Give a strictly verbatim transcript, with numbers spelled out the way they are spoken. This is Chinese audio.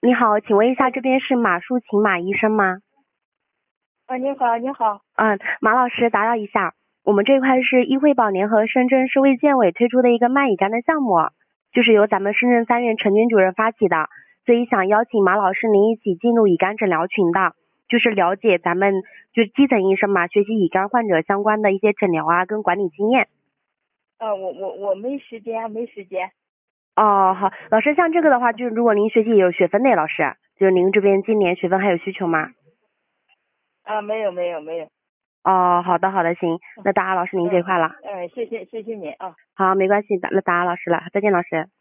你好，请问一下，这边是马树琴马医生吗？ 啊，你好，你好。 嗯，马老师打扰一下，我们这块是医惠保年和深圳市卫健委推出的一个慢乙肝的项目，就是由咱们深圳三院陈军主任发起的，所以想邀请马老师您一起进入乙肝诊疗群的，就是了解咱们就是基层医生嘛，学习乙肝患者相关的一些诊疗啊跟管理经验。 啊，我我我没时间，没时间。 哦，好，老师，像这个的话，就是如果您学习也有学分的，老师，就是您这边今年学分还有需求吗？ 啊，没有没有没有。 哦，好的好的，行，那打扰老师您这嗯块了。 嗯，谢谢谢谢你啊。 好，没关系，打那打扰老师了，再见老师。